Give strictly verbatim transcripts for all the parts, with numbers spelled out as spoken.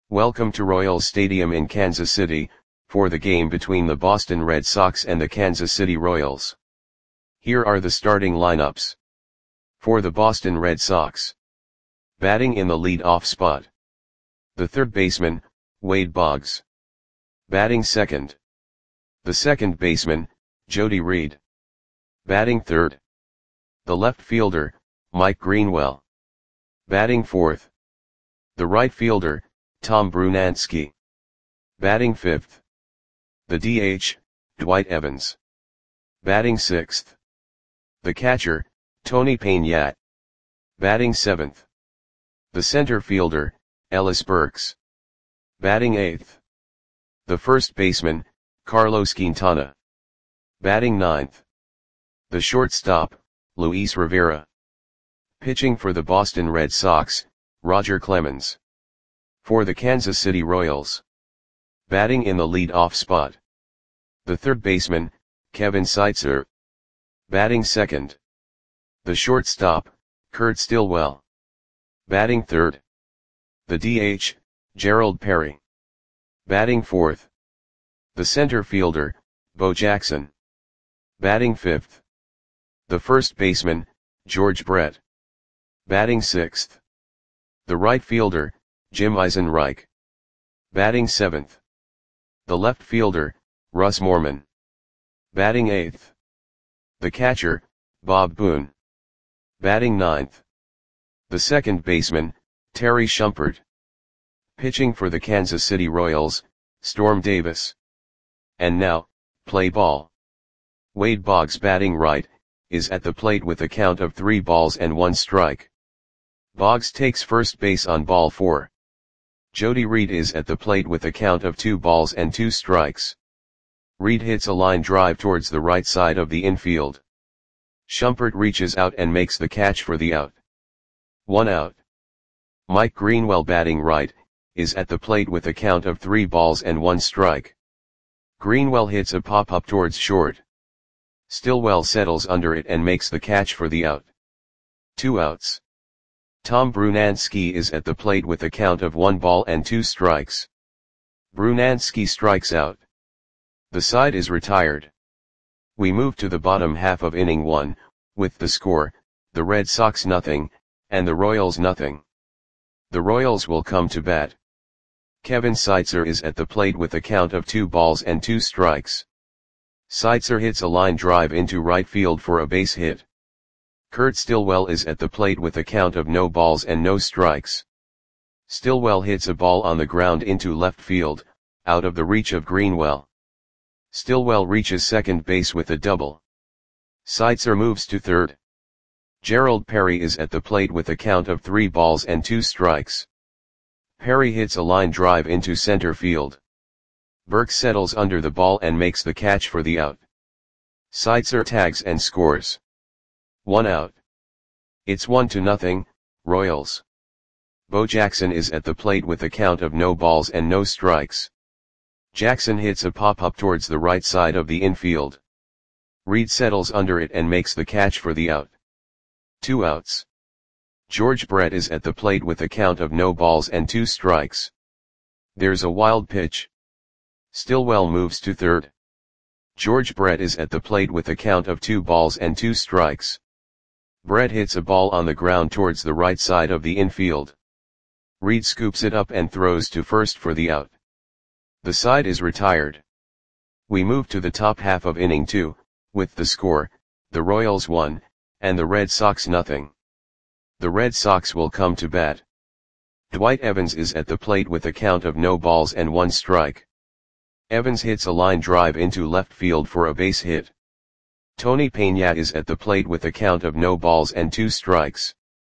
Welcome to Royals Stadium in Kansas City, for the game between the Boston Red Sox and the Kansas City Royals. Here are the starting lineups. For the Boston Red Sox. Batting in the lead-off spot. The third baseman, Wade Boggs. Batting second. The second baseman, Jody Reed. Batting third. The left fielder, Mike Greenwell. Batting fourth. The right fielder, Tom Brunansky. Batting fifth. The D H, Dwight Evans. Batting sixth. The catcher, Tony Peña. Batting seventh. The center fielder, Ellis Burks. Batting eighth. The first baseman, Carlos Quintana. Batting ninth. The shortstop, Luis Rivera. Pitching for the Boston Red Sox, Roger Clemens. For the Kansas City Royals. Batting in the lead-off spot. The third baseman, Kevin Seitzer. Batting second. The shortstop, Kurt Stillwell. Batting third. The D H, Gerald Perry. Batting fourth. The center fielder, Bo Jackson. Batting fifth. The first baseman, George Brett. Batting sixth. The right fielder, Jim Eisenreich. Batting seventh. The left fielder, Russ Morman. Batting eighth. The catcher, Bob Boone. Batting ninth. The second baseman, Terry Shumpert. Pitching for the Kansas City Royals, Storm Davis. And now, play ball. Wade Boggs, batting right, is at the plate with a count of three balls and one strike. Boggs takes first base on ball four. Jody Reed is at the plate with a count of two balls and two strikes. Reed hits a line drive towards the right side of the infield. Shumpert reaches out and makes the catch for the out. One out. Mike Greenwell, batting right, is at the plate with a count of three balls and one strike. Greenwell hits a pop-up towards short. Stillwell settles under it and makes the catch for the out. Two outs. Tom Brunansky is at the plate with a count of one ball and two strikes. Brunansky strikes out. The side is retired. We move to the bottom half of inning one, with the score, the Red Sox nothing, and the Royals nothing. The Royals will come to bat. Kevin Seitzer is at the plate with a count of two balls and two strikes. Seitzer hits a line drive into right field for a base hit. Kurt Stillwell is at the plate with a count of no balls and no strikes. Stillwell hits a ball on the ground into left field, out of the reach of Greenwell. Stillwell reaches second base with a double. Seitzer moves to third. Gerald Perry is at the plate with a count of three balls and two strikes. Perry hits a line drive into center field. Burks settles under the ball and makes the catch for the out. Seitzer tags and scores. One out. It's one to nothing, Royals. Bo Jackson is at the plate with a count of no balls and no strikes. Jackson hits a pop-up towards the right side of the infield. Reed settles under it and makes the catch for the out. Two outs. George Brett is at the plate with a count of no balls and two strikes. There's a wild pitch. Stillwell moves to third. George Brett is at the plate with a count of two balls and two strikes. Brett hits a ball on the ground towards the right side of the infield. Reed scoops it up and throws to first for the out. The side is retired. We move to the top half of inning two, with the score, the Royals one, and the Red Sox nothing. The Red Sox will come to bat. Dwight Evans is at the plate with a count of no balls and one strike. Evans hits a line drive into left field for a base hit. Tony Peña is at the plate with a count of no balls and two strikes.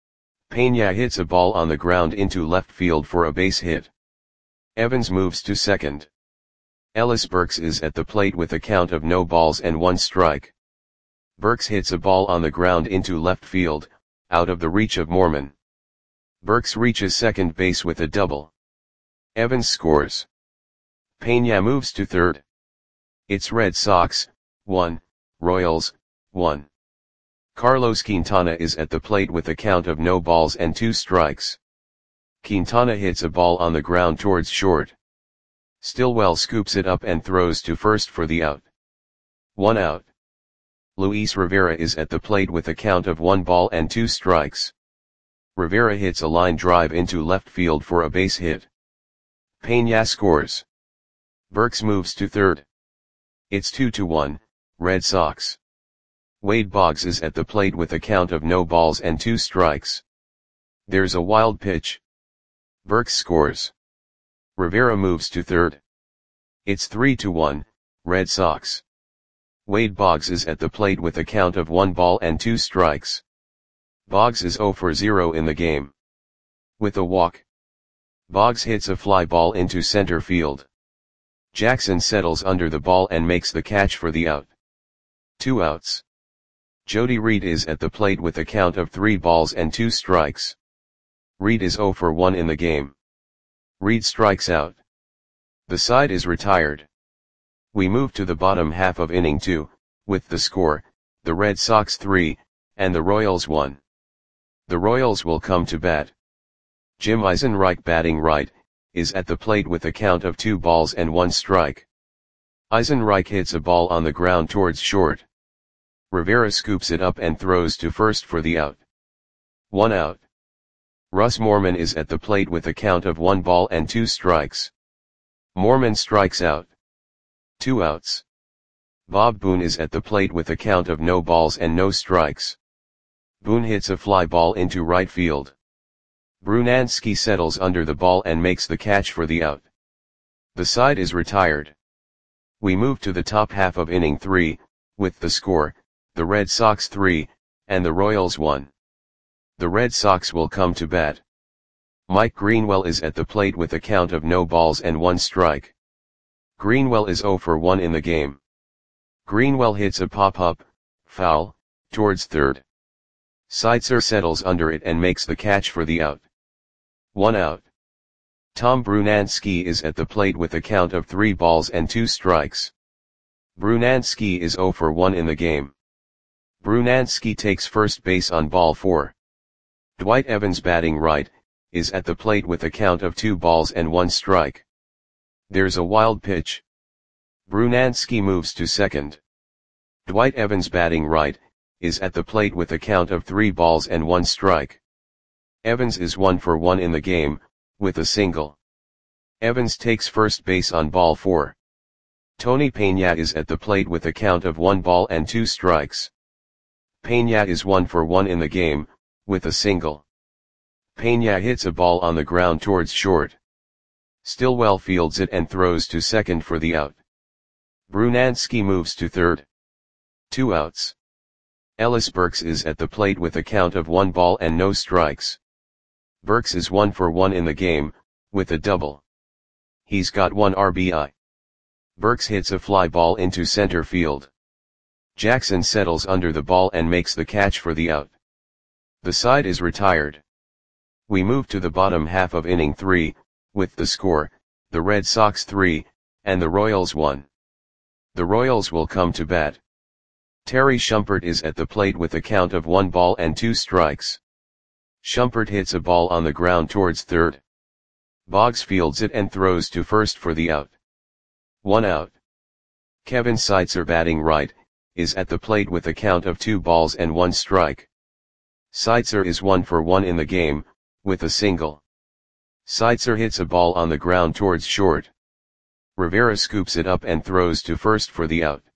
Peña hits a ball on the ground into left field for a base hit. Evans moves to second. Ellis Burks is at the plate with a count of no balls and one strike. Burks hits a ball on the ground into left field, out of the reach of Morman. Burks reaches second base with a double. Evans scores. Peña moves to third. It's Red Sox, one, Royals, one. Carlos Quintana is at the plate with a count of no balls and two strikes. Quintana hits a ball on the ground towards short. Stillwell scoops it up and throws to first for the out. One out. Luis Rivera is at the plate with a count of one ball and two strikes. Rivera hits a line drive into left field for a base hit. Peña scores. Burks moves to third. It's two to one, Red Sox. Wade Boggs is at the plate with a count of no balls and two strikes. There's a wild pitch. Burks scores. Rivera moves to third. It's three to one, Red Sox. Wade Boggs is at the plate with a count of one ball and two strikes. Boggs is zero for zero in the game. With a walk, Boggs hits a fly ball into center field. Jackson settles under the ball and makes the catch for the out. Two outs. Jody Reed is at the plate with a count of three balls and two strikes. Reed is zero for one in the game. Reed strikes out. The side is retired. We move to the bottom half of inning two, with the score, the Red Sox three, and the Royals one. The Royals will come to bat. Jim Eisenreich, batting right, is at the plate with a count of two balls and one strike. Eisenreich hits a ball on the ground towards short. Rivera scoops it up and throws to first for the out. One out. Russ Moorman is at the plate with a count of one ball and two strikes. Moorman strikes out. Two outs. Bob Boone is at the plate with a count of no balls and no strikes. Boone hits a fly ball into right field. Brunansky settles under the ball and makes the catch for the out. The side is retired. We move to the top half of inning three, with the score, the Red Sox three, and the Royals one. The Red Sox will come to bat. Mike Greenwell is at the plate with a count of no balls and one strike. Greenwell is zero for one in the game. Greenwell hits a pop-up, foul, towards third. Seitzer settles under it and makes the catch for the out. One out. Tom Brunansky is at the plate with a count of three balls and two strikes. Brunansky is zero for one in the game. Brunansky takes first base on ball four. Dwight Evans, batting right, is at the plate with a count of two balls and one strike. There's a wild pitch. Brunansky moves to second. Dwight Evans, batting right, is at the plate with a count of three balls and one strike. Evans is one for one in the game, with a single. Evans takes first base on ball four. Tony Peña is at the plate with a count of one ball and two strikes. Peña is one for one in the game, with a single. Peña hits a ball on the ground towards short. Stillwell fields it and throws to second for the out. Brunansky moves to third. Two outs. Ellis Burks is at the plate with a count of one ball and no strikes. Burks is one for one in the game, with a double. He's got one R B I. Burks hits a fly ball into center field. Jackson settles under the ball and makes the catch for the out. The side is retired. We move to the bottom half of inning three, with the score, the Red Sox three, and the Royals one. The Royals will come to bat. Terry Shumpert is at the plate with a count of one ball and two strikes. Shumpert hits a ball on the ground towards third. Boggs fields it and throws to first for the out. One out. Kevin Seitzer, batting right, is at the plate with a count of two balls and one strike. Seitzer is one for one in the game, with a single. Seitzer hits a ball on the ground towards short. Rivera scoops it up and throws to first for the out.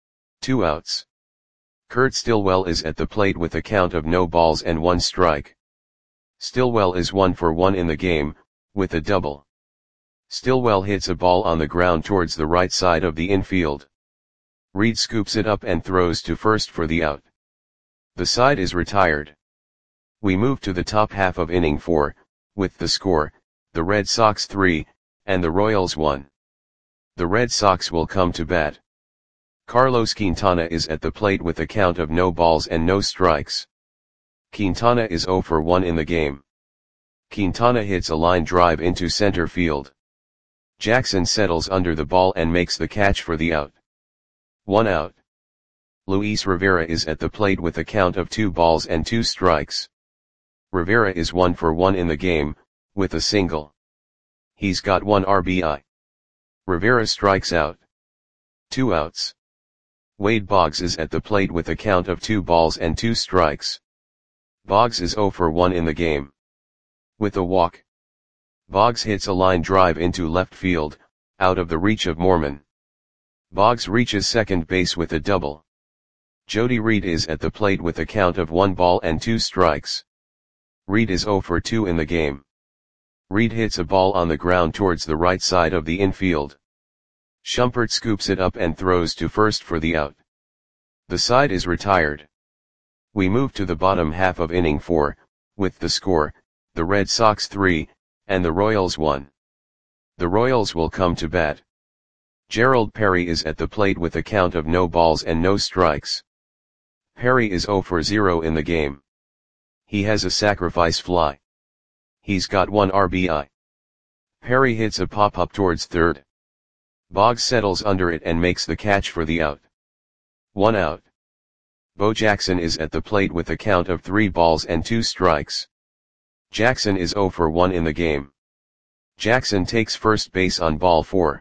Two outs. Kurt Stillwell is at the plate with a count of no balls and one strike. Stillwell is one for one in the game, with a double. Stillwell hits a ball on the ground towards the right side of the infield. Reed scoops it up and throws to first for the out. The side is retired. We move to the top half of inning four, with the score, the Red Sox three, and the Royals one. The Red Sox will come to bat. Carlos Quintana is at the plate with a count of no balls and no strikes. Quintana is zero for one in the game. Quintana hits a line drive into center field. Jackson settles under the ball and makes the catch for the out. One out. Luis Rivera is at the plate with a count of two balls and two strikes. Rivera is one for one in the game, with a single. He's got one R B I. Rivera strikes out. Two outs. Wade Boggs is at the plate with a count of two balls and two strikes. Boggs is oh for one in the game. With a walk. Boggs hits a line drive into left field, out of the reach of Mormon. Boggs reaches second base with a double. Jody Reed is at the plate with a count of one ball and two strikes. Reed is oh for two in the game. Reed hits a ball on the ground towards the right side of the infield. Shumpert scoops it up and throws to first for the out. The side is retired. We move to the bottom half of inning four, with the score, the Red Sox three, and the Royals one. The Royals will come to bat. Gerald Perry is at the plate with a count of no balls and no strikes. Perry is oh for zero in the game. He has a sacrifice fly. He's got one R B I. Perry hits a pop-up towards third. Boggs settles under it and makes the catch for the out. One out. Bo Jackson is at the plate with a count of three balls and two strikes. Jackson is oh for one in the game. Jackson takes first base on ball four.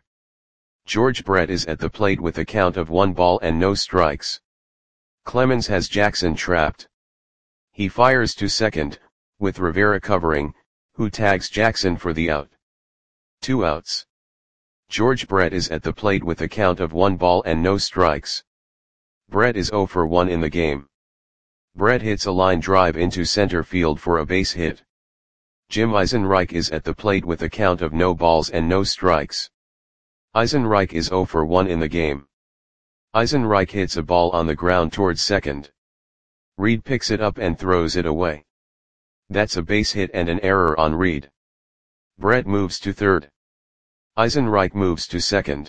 George Brett is at the plate with a count of one ball and no strikes. Clemens has Jackson trapped. He fires to second, with Rivera covering, who tags Jackson for the out. Two outs. George Brett is at the plate with a count of one ball and no strikes. Brett is oh for one in the game. Brett hits a line drive into center field for a base hit. Jim Eisenreich is at the plate with a count of no balls and no strikes. Eisenreich is oh for one in the game. Eisenreich hits a ball on the ground towards second. Reed picks it up and throws it away. That's a base hit and an error on Reed. Brett moves to third. Eisenreich moves to second.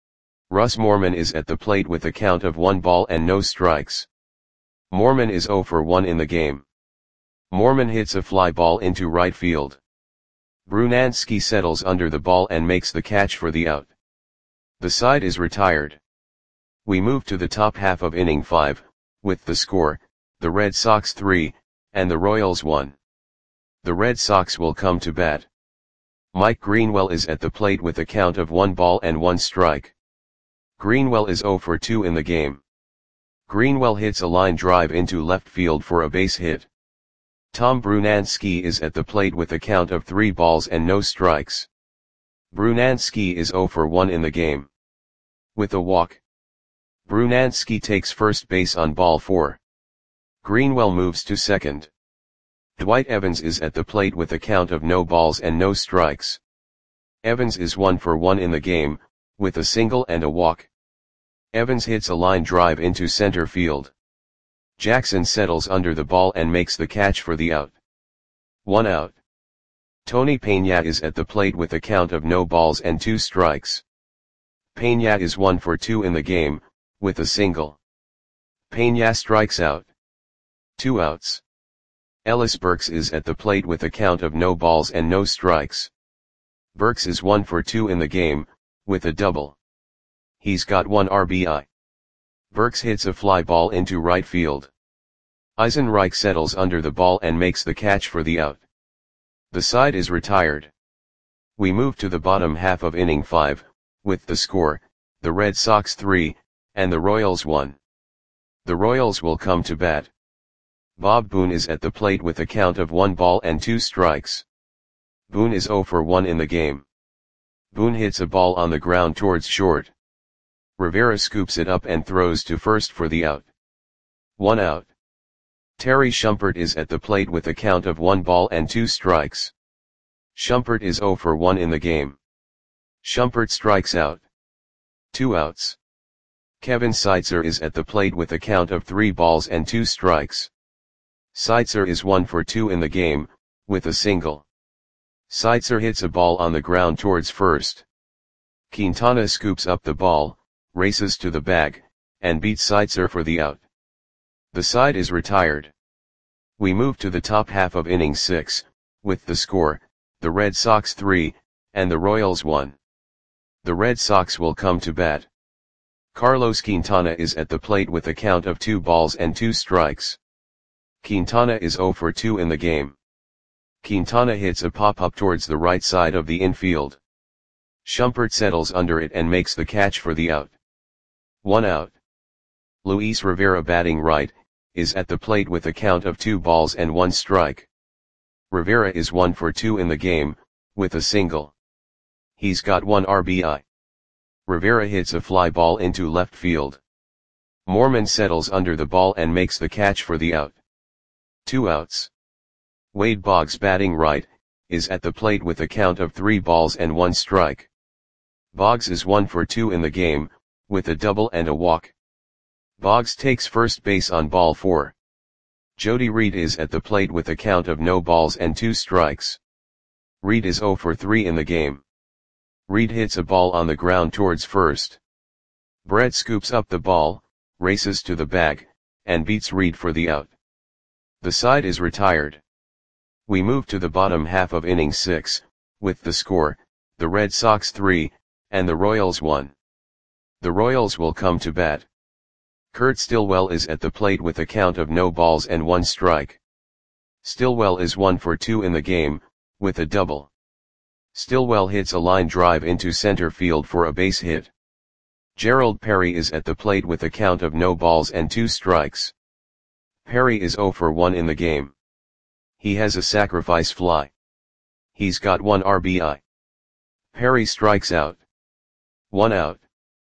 Russ Mormon is at the plate with a count of one ball and no strikes. Mormon is oh for one in the game. Mormon hits a fly ball into right field. Brunansky settles under the ball and makes the catch for the out. The side is retired. We move to the top half of inning five, with the score, the Red Sox three, and the Royals one. The Red Sox will come to bat. Mike Greenwell is at the plate with a count of one ball and one strike. Greenwell is oh for two in the game. Greenwell hits a line drive into left field for a base hit. Tom Brunansky is at the plate with a count of three balls and no strikes. Brunansky is oh for one in the game. With a walk. Brunansky takes first base on ball four. Greenwell moves to second. Dwight Evans is at the plate with a count of no balls and no strikes. Evans is one for one in the game, with a single and a walk. Evans hits a line drive into center field. Jackson settles under the ball and makes the catch for the out. One out. Tony Peña is at the plate with a count of no balls and two strikes. Peña is one for two in the game, with a single. Peña strikes out. Two outs. Ellis Burks is at the plate with a count of no balls and no strikes. Burks is one for two in the game, with a double. He's got one R B I. Burks hits a fly ball into right field. Eisenreich settles under the ball and makes the catch for the out. The side is retired. We move to the bottom half of inning five, with the score, the Red Sox three, and the Royals one. The Royals will come to bat. Bob Boone is at the plate with a count of one ball and two strikes. Boone is oh for one in the game. Boone hits a ball on the ground towards short. Rivera scoops it up and throws to first for the out. One out. Terry Shumpert is at the plate with a count of one ball and two strikes. Shumpert is oh for one in the game. Shumpert strikes out. Two outs. Kevin Seitzer is at the plate with a count of three balls and two strikes. Seitzer is one for two in the game, with a single. Seitzer hits a ball on the ground towards first. Quintana scoops up the ball, races to the bag, and beats Seitzer for the out. The side is retired. We move to the top half of inning six, with the score, the Red Sox three, and the Royals one. The Red Sox will come to bat. Carlos Quintana is at the plate with a count of two balls and two strikes. Quintana is oh for two in the game. Quintana hits a pop-up towards the right side of the infield. Shumpert settles under it and makes the catch for the out. One out. Luis Rivera, batting right, is at the plate with a count of two balls and one strike. Rivera is one for two in the game, with a single. He's got one R B I. Rivera hits a fly ball into left field. Moorman settles under the ball and makes the catch for the out. Two outs. Wade Boggs, batting right, is at the plate with a count of three balls and one strike. Boggs is one for two in the game, with a double and a walk. Boggs takes first base on ball four. Jody Reed is at the plate with a count of no balls and two strikes. Reed is zero for three in the game. Reed hits a ball on the ground towards first. Brett scoops up the ball, races to the bag, and beats Reed for the out. The side is retired. We move to the bottom half of inning six, with the score, the Red Sox three, and the Royals one. The Royals will come to bat. Kurt Stillwell is at the plate with a count of no balls and one strike. Stillwell is one for two in the game, with a double. Stillwell hits a line drive into center field for a base hit. Gerald Perry is at the plate with a count of no balls and two strikes. Perry is zero for one in the game. He has a sacrifice fly. He's got one R B I. Perry strikes out. One out.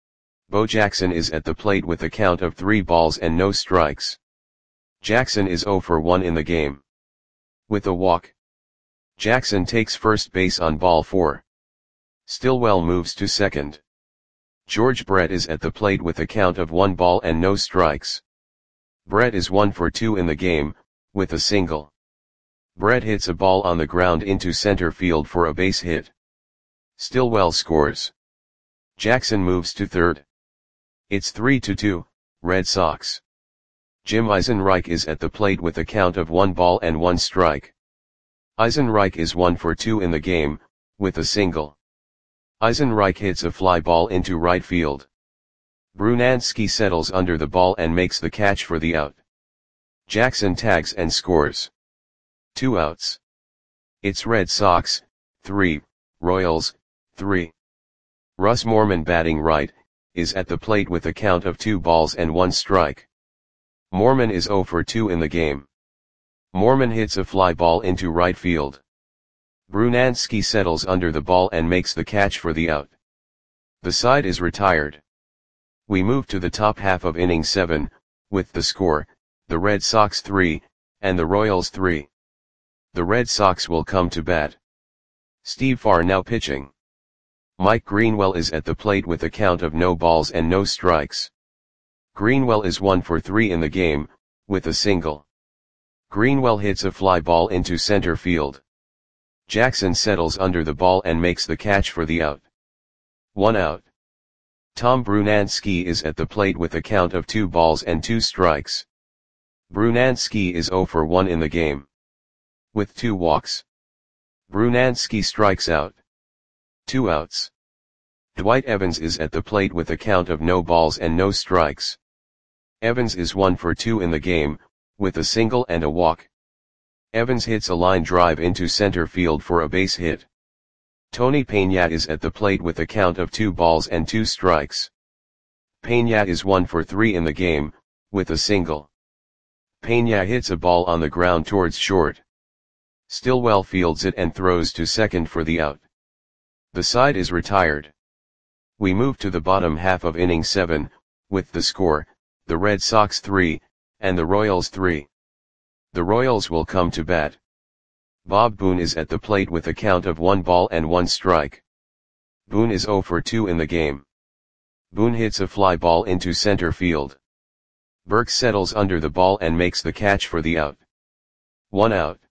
Bo Jackson is at the plate with a count of three balls and no strikes. Jackson is zero for one in the game. With a walk. Jackson takes first base on ball four. Stillwell moves to second. George Brett is at the plate with a count of one ball and no strikes. Brett is one for two in the game, with a single. Brett hits a ball on the ground into center field for a base hit. Stillwell scores. Jackson moves to third. It's three to two, Red Sox. Jim Eisenreich is at the plate with a count of one ball and one strike. Eisenreich is one for two in the game, with a single. Eisenreich hits a fly ball into right field. Brunansky settles under the ball and makes the catch for the out. Jackson tags and scores. Two outs. It's Red Sox, three, Royals, three. Russ Moorman, batting right, is at the plate with a count of two balls and one strike. Moorman is zero for two in the game. Moorman hits a fly ball into right field. Brunansky settles under the ball and makes the catch for the out. The side is retired. We move to the top half of inning seven, with the score, the Red Sox three, and the Royals three. The Red Sox will come to bat. Steve Farr now pitching. Mike Greenwell is at the plate with a count of no balls and no strikes. Greenwell is one for three in the game, with a single. Greenwell hits a fly ball into center field. Jackson settles under the ball and makes the catch for the out. One out. Tom Brunansky is at the plate with a count of two balls and two strikes. Brunansky is zero for one in the game. With two walks. Brunansky strikes out. Two outs. Dwight Evans is at the plate with a count of no balls and no strikes. Evans is one for two in the game, with a single and a walk. Evans hits a line drive into center field for a base hit. Tony Peña is at the plate with a count of two balls and two strikes. Peña is one for three in the game, with a single. Peña hits a ball on the ground towards short. Stillwell fields it and throws to second for the out. The side is retired. We move to the bottom half of inning seven, with the score, the Red Sox three, and the Royals three. The Royals will come to bat. Bob Boone is at the plate with a count of one ball and one strike. Boone is zero for two in the game. Boone hits a fly ball into center field. Burke settles under the ball and makes the catch for the out. One out.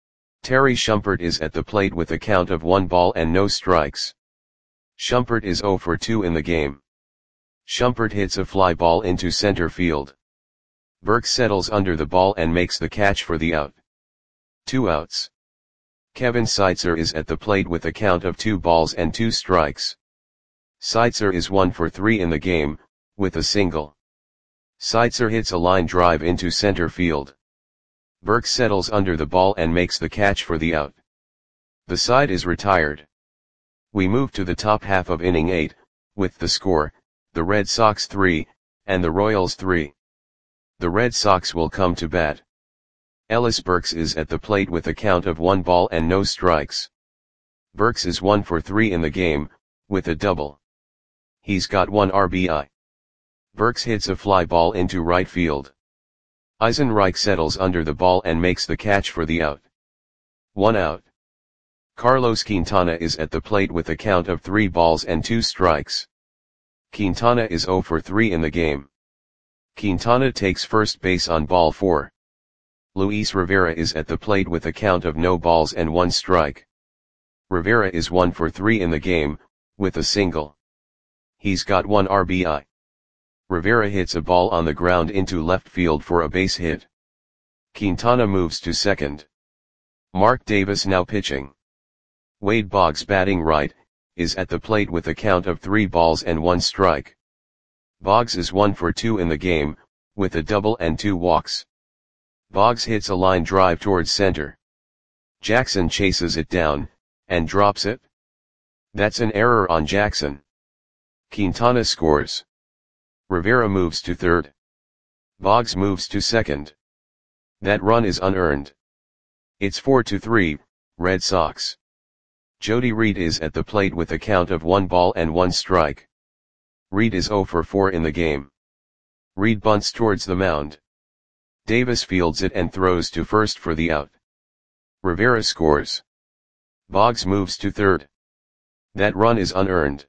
Terry Shumpert is at the plate with a count of one ball and no strikes. Shumpert is zero for two in the game. Shumpert hits a fly ball into center field. Burke settles under the ball and makes the catch for the out. Two outs. Kevin Seitzer is at the plate with a count of two balls and two strikes. Seitzer is one for three in the game, with a single. Seitzer hits a line drive into center field. Burke settles under the ball and makes the catch for the out. The side is retired. We move to the top half of inning eight, with the score, the Red Sox three, and the Royals three. The Red Sox will come to bat. Ellis Burks is at the plate with a count of one ball and no strikes. Burks is one for three in the game, with a double. He's got one R B I. Burks hits a fly ball into right field. Eisenreich settles under the ball and makes the catch for the out. One out. Carlos Quintana is at the plate with a count of three balls and two strikes. Quintana is zero for three in the game. Quintana takes first base on ball four. Luis Rivera is at the plate with a count of no balls and one strike. Rivera is one for three in the game, with a single. He's got one R B I. Rivera hits a ball on the ground into left field for a base hit. Quintana moves to second. Mark Davis now pitching. Wade Boggs batting right, is at the plate with a count of three balls and one strike. Boggs is one for two in the game, with a double and two walks. Boggs hits a line drive towards center. Jackson chases it down, and drops it. That's an error on Jackson. Quintana scores. Rivera moves to third. Boggs moves to second. That run is unearned. It's four to three, Red Sox. Jody Reed is at the plate with a count of one ball and one strike. Reed is zero for four in the game. Reed bunts towards the mound. Davis fields it and throws to first for the out. Rivera scores. Boggs moves to third. That run is unearned.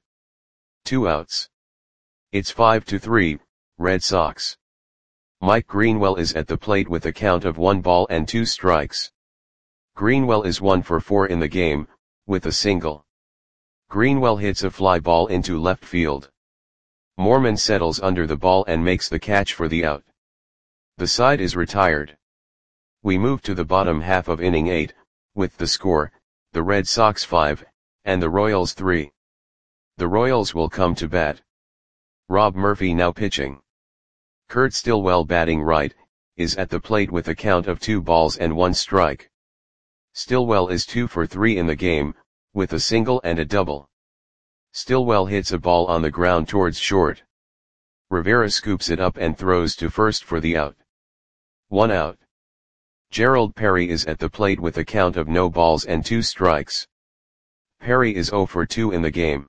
Two outs. It's five to three, Red Sox. Mike Greenwell is at the plate with a count of one ball and two strikes. Greenwell is one for four in the game, with a single. Greenwell hits a fly ball into left field. Moorman settles under the ball and makes the catch for the out. The side is retired. We move to the bottom half of inning eight, with the score, the Red Sox five, and the Royals three. The Royals will come to bat. Rob Murphy now pitching. Kurt Stillwell batting right, is at the plate with a count of two balls and one strike. Stillwell is two for three in the game, with a single and a double. Stillwell hits a ball on the ground towards short. Rivera scoops it up and throws to first for the out. One out. Gerald Perry is at the plate with a count of no balls and two strikes. Perry is zero for two in the game.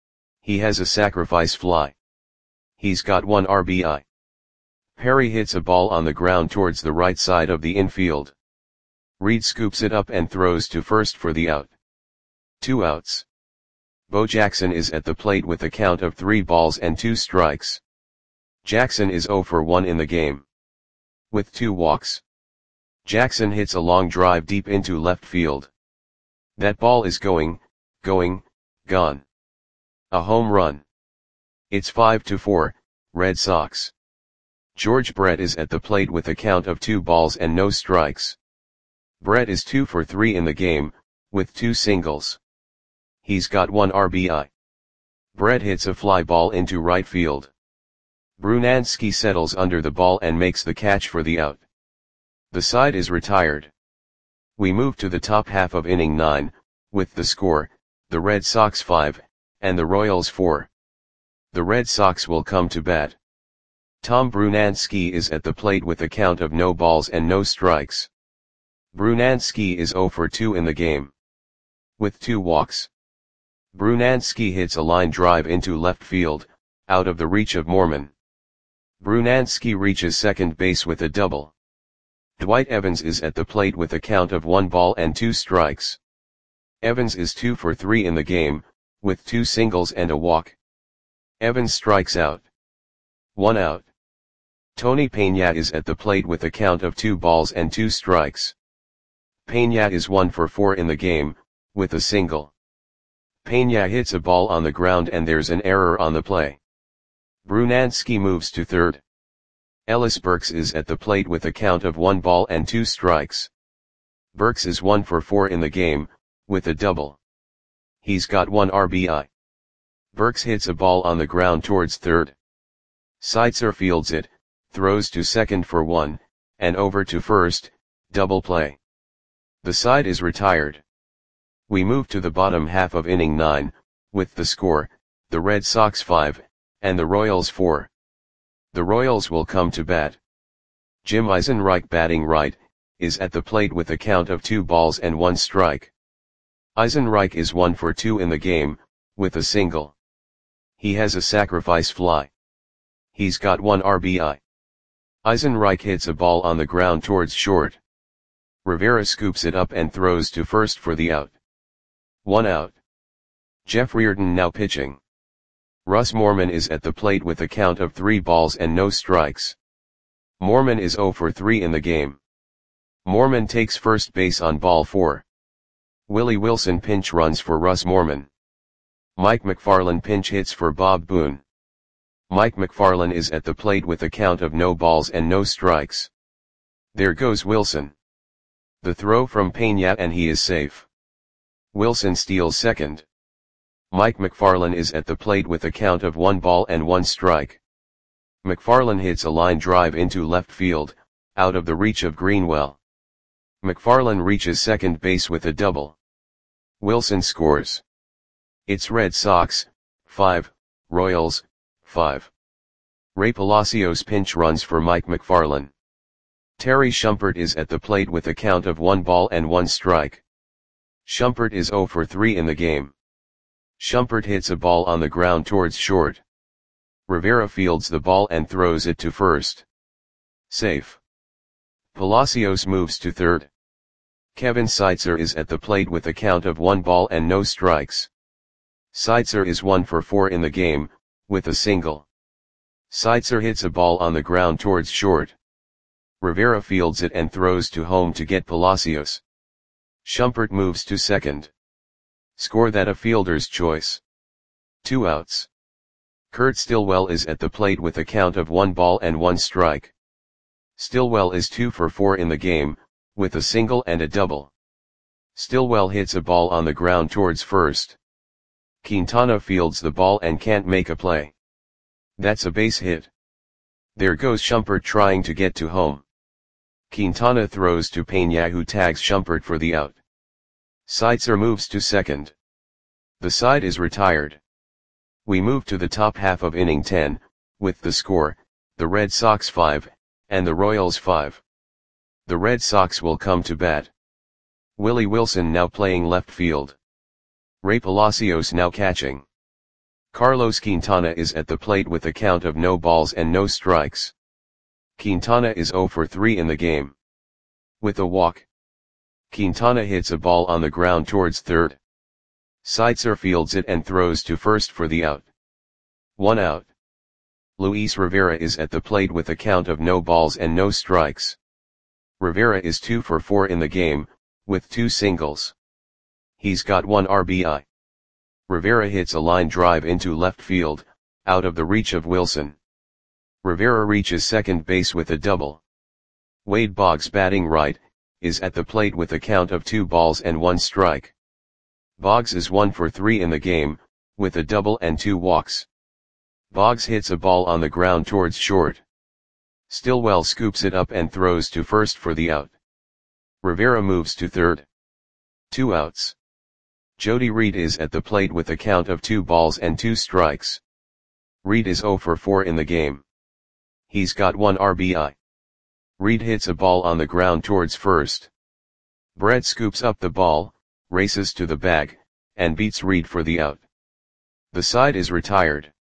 He has a sacrifice fly. He's got one R B I. Perry hits a ball on the ground towards the right side of the infield. Reed scoops it up and throws to first for the out. Two outs. Bo Jackson is at the plate with a count of three balls and two strikes. Jackson is zero for one in the game. With two walks. Jackson hits a long drive deep into left field. That ball is going, going, gone. A home run. It's five to four, Red Sox. George Brett is at the plate with a count of two balls and no strikes. Brett is two for three in the game, with two singles. He's got one R B I. Brett hits a fly ball into right field. Brunansky settles under the ball and makes the catch for the out. The side is retired. We move to the top half of inning nine, with the score, the Red Sox five, and the Royals four. The Red Sox will come to bat. Tom Brunansky is at the plate with a count of no balls and no strikes. Brunansky is zero for two in the game. With two walks. Brunansky hits a line drive into left field, out of the reach of Moorman. Brunansky reaches second base with a double. Dwight Evans is at the plate with a count of one ball and two strikes. Evans is two for three in the game, with two singles and a walk. Evans strikes out. One out. Tony Peña is at the plate with a count of two balls and two strikes. Peña is one for four in the game, with a single. Peña hits a ball on the ground and there's an error on the play. Brunansky moves to third. Ellis Burks is at the plate with a count of one ball and two strikes. Burks is one for four in the game, with a double. He's got one R B I. Burks hits a ball on the ground towards third. Seitzer fields it, throws to second for one, and over to first, double play. The side is retired. We move to the bottom half of inning nine, with the score, the Red Sox five, and the Royals four. The Royals will come to bat. Jim Eisenreich, batting right, is at the plate with a count of two balls and one strike. Eisenreich is one for two in the game, with a single. He has a sacrifice fly. He's got one R B I. Eisenreich hits a ball on the ground towards short. Rivera scoops it up and throws to first for the out. One out. Jeff Reardon now pitching. Russ Moorman is at the plate with a count of three balls and no strikes. Moorman is zero for three in the game. Moorman takes first base on ball four. Willie Wilson pinch runs for Russ Moorman. Mike McFarland pinch hits for Bob Boone. Mike McFarland is at the plate with a count of no balls and no strikes. There goes Wilson. The throw from Peña and he is safe. Wilson steals second. Mike McFarland is at the plate with a count of one ball and one strike. McFarland hits a line drive into left field, out of the reach of Greenwell. McFarland reaches second base with a double. Wilson scores. It's Red Sox, five, Royals, five. Ray Palacios pinch runs for Mike McFarland. Terry Shumpert is at the plate with a count of one ball and one strike. Shumpert is zero for three in the game. Shumpert hits a ball on the ground towards short. Rivera fields the ball and throws it to first. Safe. Palacios moves to third. Kevin Seitzer is at the plate with a count of one ball and no strikes. Seitzer is one for four in the game, with a single. Seitzer hits a ball on the ground towards short. Rivera fields it and throws to home to get Palacios. Shumpert moves to second. Score that a fielder's choice. Two outs. Kurt Stillwell is at the plate with a count of one ball and one strike. Stillwell is two for four in the game, with a single and a double. Stillwell hits a ball on the ground towards first. Quintana fields the ball and can't make a play. That's a base hit. There goes Shumpert trying to get to home. Quintana throws to Peña, who tags Shumpert for the out. Seitzer moves to second. The side is retired. We move to the top half of inning ten, with the score, the Red Sox five, and the Royals five. The Red Sox will come to bat. Willie Wilson now playing left field. Ray Palacios now catching. Carlos Quintana is at the plate with a count of no balls and no strikes. Quintana is zero for three in the game. With a walk. Quintana hits a ball on the ground towards third. Seitzer fields it and throws to first for the out. One out. Luis Rivera is at the plate with a count of no balls and no strikes. Rivera is two for four in the game, with two singles. He's got one R B I. Rivera hits a line drive into left field, out of the reach of Wilson. Rivera reaches second base with a double. Wade Boggs, batting right, is at the plate with a count of two balls and one strike. Boggs is one for three in the game, with a double and two walks. Boggs hits a ball on the ground towards short. Stillwell scoops it up and throws to first for the out. Rivera moves to third. Two outs. Jody Reed is at the plate with a count of two balls and two strikes. Reed is zero for four in the game. He's got one R B I. Reed hits a ball on the ground towards first. Brett scoops up the ball, races to the bag, and beats Reed for the out. The side is retired.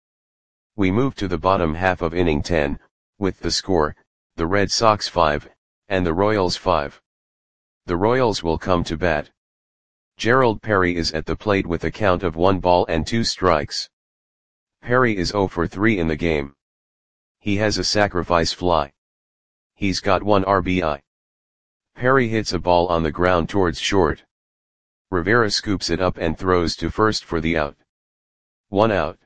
We move to the bottom half of inning ten, with the score, the Red Sox five, and the Royals five. The Royals will come to bat. Gerald Perry is at the plate with a count of one ball and two strikes. Perry is zero for three in the game. He has a sacrifice fly. He's got one R B I. Perry hits a ball on the ground towards short. Rivera scoops it up and throws to first for the out. One out.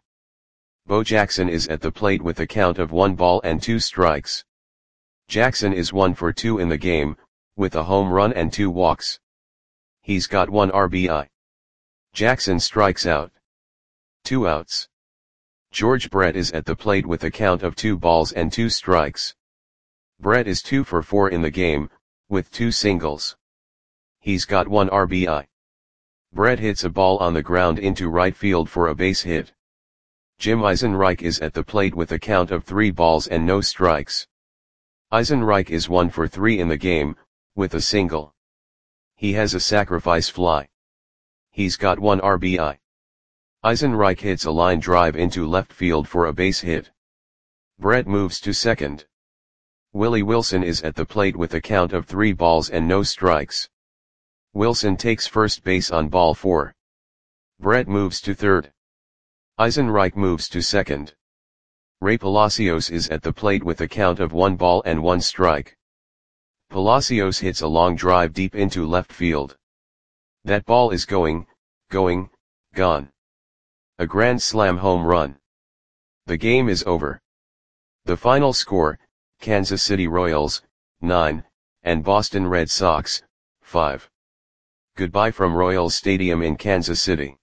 Bo Jackson is at the plate with a count of one ball and two strikes. Jackson is one for two in the game, with a home run and two walks. He's got one R B I. Jackson strikes out. Two outs. George Brett is at the plate with a count of two balls and two strikes. Brett is two for four in the game, with two singles. He's got one R B I. Brett hits a ball on the ground into right field for a base hit. Jim Eisenreich is at the plate with a count of three balls and no strikes. Eisenreich is one for three in the game, with a single. He has a sacrifice fly. He's got one R B I. Eisenreich hits a line drive into left field for a base hit. Brett moves to second. Willie Wilson is at the plate with a count of three balls and no strikes. Wilson takes first base on ball four. Brett moves to third. Eisenreich moves to second. Ray Palacios is at the plate with a count of one ball and one strike. Palacios hits a long drive deep into left field. That ball is going, going, gone. A grand slam home run. The game is over. The final score, Kansas City Royals, nine, and Boston Red Sox, five. Goodbye from Royals Stadium in Kansas City.